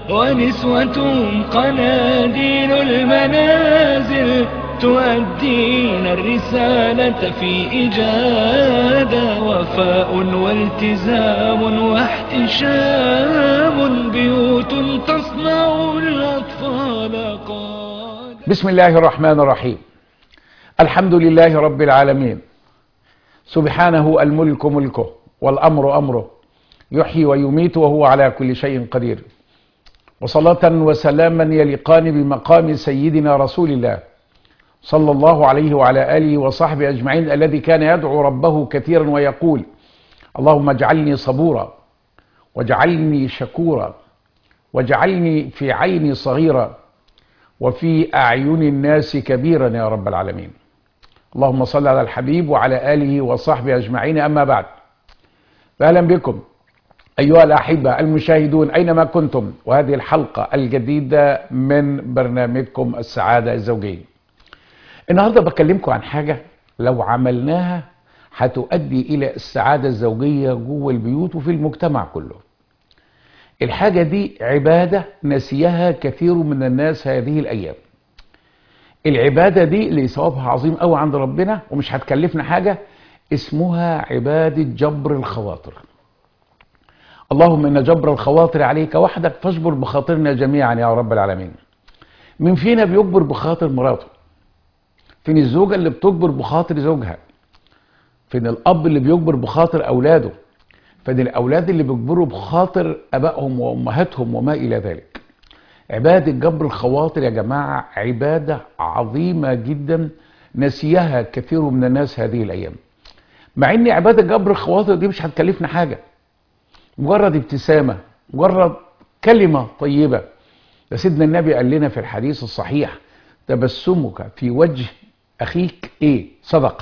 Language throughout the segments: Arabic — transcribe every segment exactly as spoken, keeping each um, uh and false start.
ونسوة قناديل المنازل تؤدين الرسالة في إجادة، وفاء والتزام واحتشام، بيوت تصنع الأطفال قادة. بسم الله الرحمن الرحيم. الحمد لله رب العالمين، سبحانه الملك ملكه والأمر أمره، يحيي ويميت وهو على كل شيء قدير. وصلاة وسلاما يليقان بمقام سيدنا رسول الله صلى الله عليه وعلى آله وصحبه أجمعين، الذي كان يدعو ربه كثيرا ويقول: اللهم اجعلني صبورا، واجعلني شكورا، واجعلني في عيني صغيرا، وفي أعين الناس كبيرا يا رب العالمين. اللهم صل على الحبيب وعلى آله وصحبه أجمعين. أما بعد، فأهلا بكم أيها الأحبة المشاهدون أينما كنتم، وهذه الحلقة الجديدة من برنامجكم السعادة الزوجية. النهاردة بكلمكم عن حاجة لو عملناها هتؤدي إلى السعادة الزوجية جوه البيوت وفي المجتمع كله. الحاجة دي عبادة نسيها كثير من الناس هذه الأيام. العبادة دي اللي ثوابها عظيم قوي عند ربنا ومش هتكلفنا حاجة، اسمها عبادة جبر الخواطر. اللهم إن جبر الخواطر عليك وحدك فاجبر بخاطرنا جميعا يا رب العالمين. من فينا بيجبر بخاطر مراته؟ فين الزوجة اللي بتجبر بخاطر زوجها؟ فين الأب اللي بيجبر بخاطر أولاده؟ فين الأولاد اللي بيجبروا بخاطر أبائهم وأمهاتهم وما إلى ذلك؟ عبادة جبر الخواطر يا جماعة عبادة عظيمة جدا نسيها كثير من الناس هذه الأيام. مع إن عبادة جبر الخواطر دي مش هتكلفنا حاجة، مجرد ابتسامة، مجرد كلمة طيبة. ده سيدنا النبي قال لنا في الحديث الصحيح: تبسمك في وجه أخيك إيه؟ صدقة.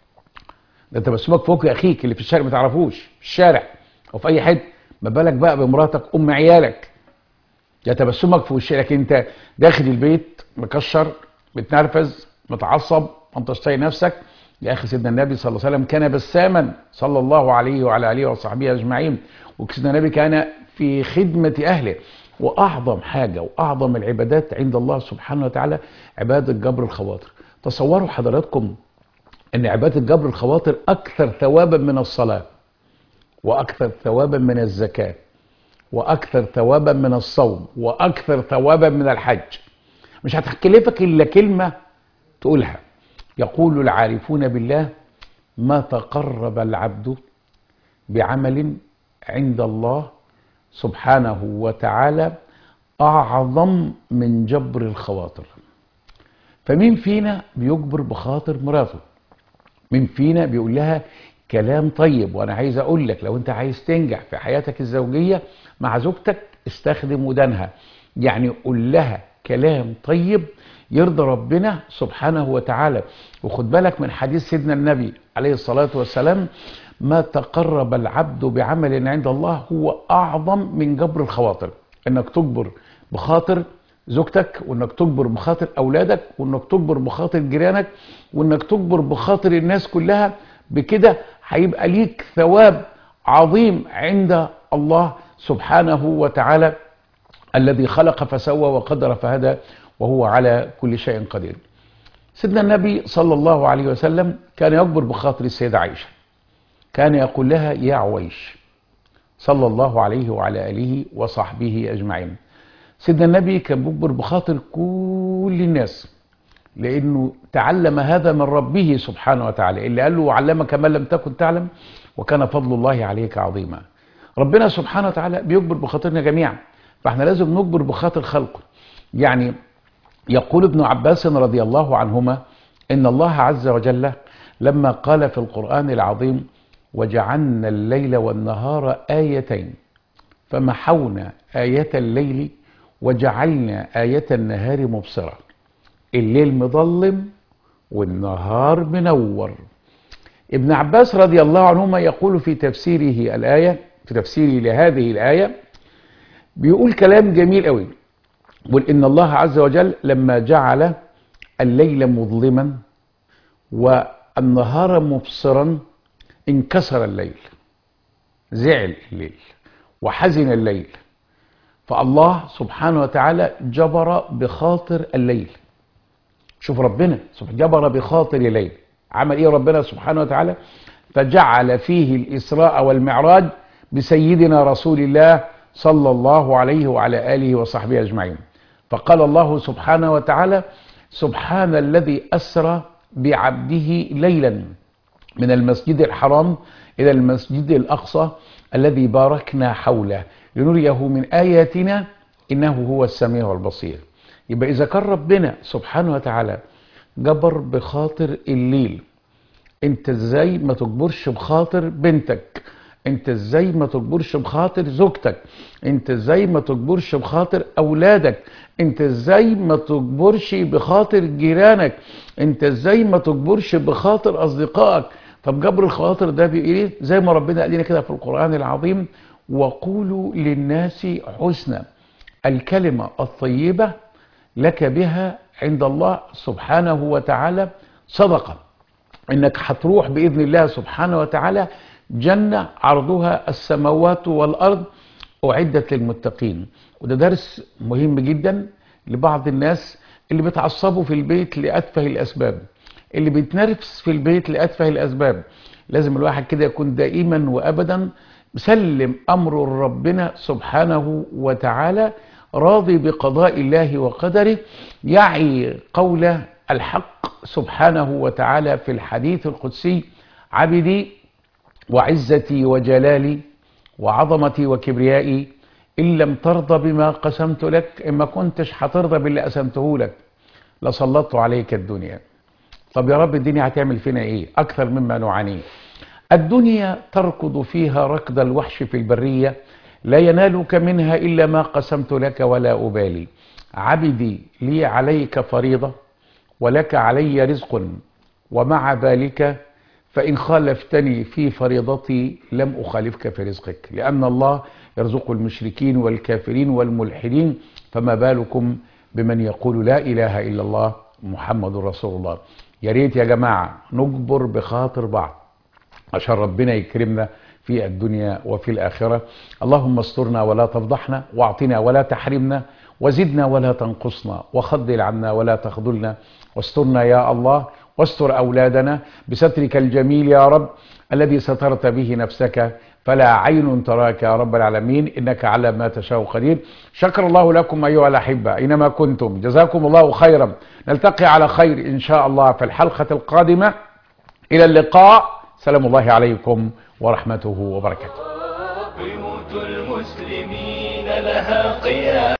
ده تبسمك في وجه أخيك اللي في الشارع ما تعرفوش، في الشارع أو في أي حد، ما بالك بقى بمراتك أم عيالك. ده تبسمك في وشك، لكن أنت داخل البيت مكشر، متنرفز، متعصب، ما انتش طايق نفسك. يا أخي سيدنا النبي صلى الله عليه وسلم كان بساما صلى الله عليه وعلى آله وصحبه أجمعين، وسيدنا النبي كان في خدمة أهله. وأعظم حاجة وأعظم العبادات عند الله سبحانه وتعالى عبادة جبر الخواطر. تصوروا حضراتكم أن عبادة جبر الخواطر أكثر ثوابا من الصلاة، وأكثر ثوابا من الزكاة، وأكثر ثوابا من الصوم، وأكثر ثوابا من الحج. مش هتكلفك إلا كلمة تقولها. يقول العارفون بالله: ما تقرب العبد بعمل عند الله سبحانه وتعالى أعظم من جبر الخواطر. فمين فينا بيجبر بخاطر مراته؟ مين فينا بيقول لها كلام طيب؟ وأنا عايز أقول لك، لو أنت عايز تنجح في حياتك الزوجية مع زوجتك استخدم ودانها، يعني قول لها كلام طيب يرضى ربنا سبحانه وتعالى. وخد بالك من حديث سيدنا النبي عليه الصلاة والسلام: ما تقرب العبد بعمل عند الله هو أعظم من جبر الخواطر. إنك تجبر بخاطر زوجتك، وإنك تجبر بخاطر أولادك، وإنك تجبر بخاطر جيرانك، وإنك تجبر بخاطر الناس كلها. بكده هيبقى ليك ثواب عظيم عند الله سبحانه وتعالى، الذي خلق فسوى وقدر فهدى وهو على كل شيء قدير. سيدنا النبي صلى الله عليه وسلم كان يجبر بخاطر السيدة عائشة، كان يقول لها: يا عويش، صلى الله عليه وعلى آله وصحبه أجمعين. سيدنا النبي كان بيجبر بخاطر كل الناس، لأنه تعلم هذا من ربه سبحانه وتعالى، اللي قال له: وعلمك ما لم تكن تعلم وكان فضل الله عليك عظيما. ربنا سبحانه وتعالى بيجبر بخاطرنا جميعا، فاحنا لازم نجبر بخاطر خلقه. يعني يقول ابن عباس رضي الله عنهما إن الله عز وجل لما قال في القرآن العظيم: وجعلنا الليل والنهار آيتين فمحونا آية الليل وجعلنا آية النهار مبصرة. الليل مظلم والنهار منور. ابن عباس رضي الله عنهما يقول في تفسيره الآية، في تفسيره لهذه الآية، بيقول كلام جميل قوي. يقول: إن الله عز وجل لما جعل الليل مظلما والنهار مبصرا انكسر الليل، زعل الليل وحزن الليل، فالله سبحانه وتعالى جبر بخاطر الليل. شوف ربنا جبر بخاطر الليل، عمل ايه ربنا سبحانه وتعالى؟ فجعل فيه الإسراء والمعراج بسيدنا رسول الله صلى الله عليه وعلى آله وصحبه أجمعين. فقال الله سبحانه وتعالى: سبحان الذي أسرى بعبده ليلا من المسجد الحرام إلى المسجد الأقصى الذي باركنا حوله لنريه من آياتنا إنه هو السميع البصير. يبقى إذا كان ربنا سبحانه وتعالى جبر بخاطر الليل، انت ازاي ما تجبرش بخاطر بنتك؟ انت ازاي ما تجبرش بخاطر زوجتك؟ انت ازاي ما تجبرش بخاطر اولادك؟ انت ازاي ما تجبرش بخاطر جيرانك؟ انت ازاي ما تجبرش بخاطر اصدقائك؟ طب جبر الخواطر ده بيقول ايه؟ زي ما ربنا قال لنا كده في القرآن العظيم: وقولوا للناس حسنا، الكلمة الطيبة لك بها عند الله سبحانه وتعالى صدقة، انك هتروح باذن الله سبحانه وتعالى جنة عرضها السماوات والارض اعدت للمتقين. وده درس مهم جدا لبعض الناس اللي بيتعصبوا في البيت لاتفه الاسباب، اللي بيتنرفز في البيت لاتفه الاسباب. لازم الواحد كده يكون دائما وابدا مسلم امر ربنا سبحانه وتعالى، راضي بقضاء الله وقدره، يعي قول الحق سبحانه وتعالى في الحديث القدسي: عبدي وعزتي وجلالي وعظمتي وكبريائي إن لم ترضى بما قسمت لك، إن ما كنتش هترضى باللي قسمته لك لسلطت عليك الدنيا. طب يا رب الدنيا هتعمل فينا ايه اكثر مما نعانيه؟ الدنيا تركض فيها ركض الوحش في البرية، لا ينالك منها إلا ما قسمت لك ولا أبالي. عبدي لي عليك فريضة ولك علي رزق، ومع ذلك فإن خالفتني في فريضتي لم أخالفك في رزقك، لأن الله يرزق المشركين والكافرين والملحدين، فما بالكم بمن يقول لا إله إلا الله محمد رسول الله. يا ريت يا جماعة نجبر بخاطر بعض عشان ربنا يكرمنا في الدنيا وفي الآخرة. اللهم استرنا ولا تفضحنا، واعطنا ولا تحرمنا، وزدنا ولا تنقصنا، وخذل عنا ولا تخذلنا، واسترنا يا الله، واستر أولادنا بسترك الجميل يا رب الذي سترت به نفسك فلا عين تراك يا رب العالمين، إنك على ما تشاء قدير. شكر الله لكم أيها الأحبة أينما كنتم، جزاكم الله خيرا. نلتقي على خير إن شاء الله في الحلقة القادمة. إلى اللقاء، سلام الله عليكم ورحمته وبركاته. بيوت المسلمين لها قيام.